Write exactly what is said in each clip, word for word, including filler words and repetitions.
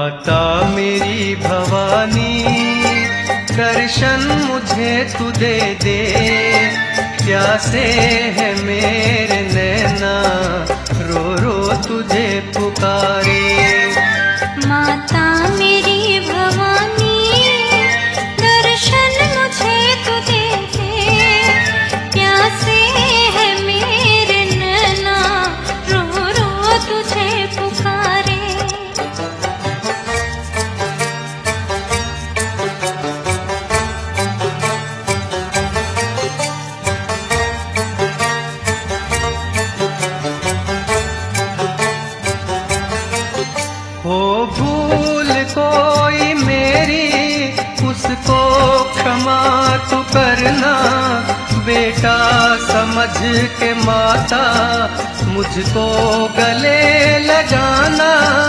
माता मेरी भवानी दर्शन मुझे तू दे दे, प्यासे है मेरे नैना रो रो तुझे पुकारे। माता मेरी भवानी दर्शन मुझे तू दे दे, प्यासे है मेरे नैना रो रो तुझे पुकारे। हो भूल कोई मेरी उसको क्षमा तू करना, बेटा समझ के माता मुझको गले लगाना।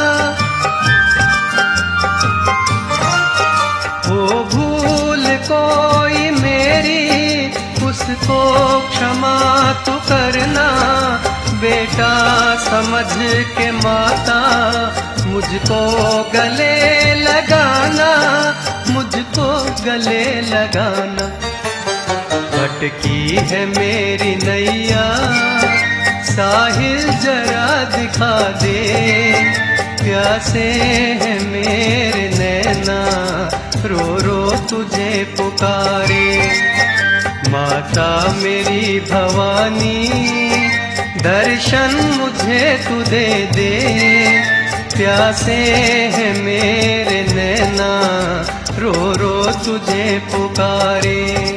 हो भूल कोई मेरी उसको क्षमा तू करना, बेटा समझ के माता मुझको गले लगाना, मुझको गले लगाना। भटकी है मेरी नैया साहिल जरा दिखा दे, प्यासे है मेरे नैना रो रो तुझे पुकारे। माता मेरी भवानी दर्शन मुझे तू दे दे, प्यासे है मेरे नैना रो रो तुझे पुकारे।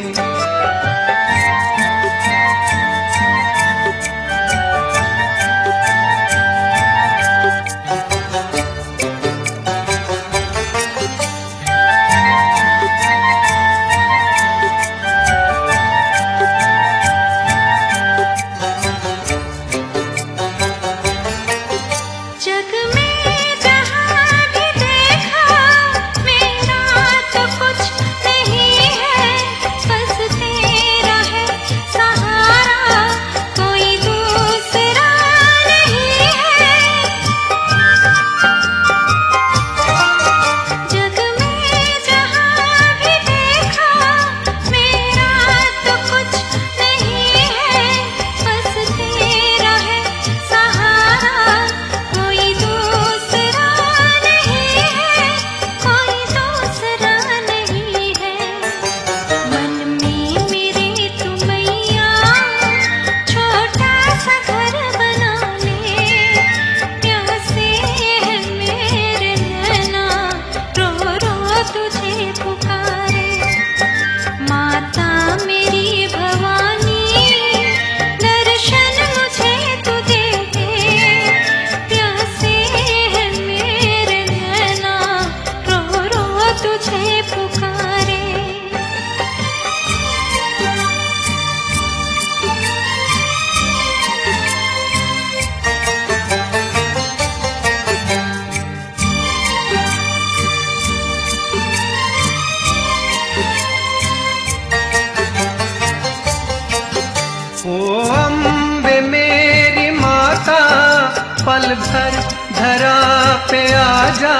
ओ अम्बे मेरी माता पल भर धरा पे आजा,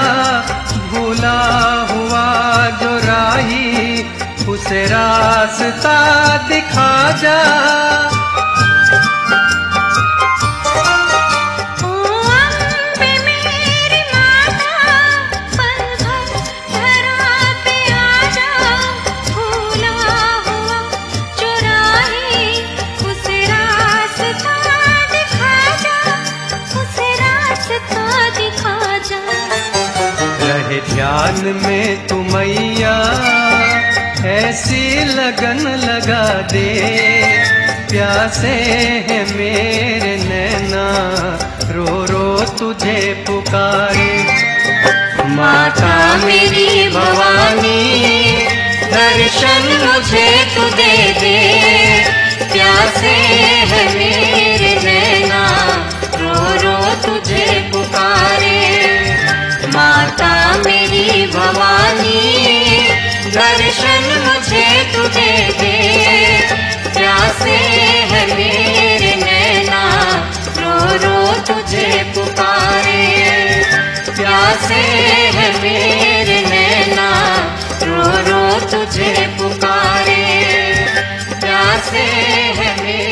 भूला हुआ जो राही उसे रास्ता दिखा जा। ध्यान में तू मैया ऐसी लगन लगा दे, प्यासे है मेरे नैना रो रो तुझे पुकारे। माता मेरी भवानी दर्शन मुझे तू दे दे, प्यासे है मेरे नैना रो रो तुझे पुकारे। माता मेरी भवानी दर्शन मुझे तू दे दे, प्यासे है मेरे नैना रो रो तुझे पुकारे। प्यासे है मेरे नैना रो रो तुझे पुकारे, प्यासे है मेरे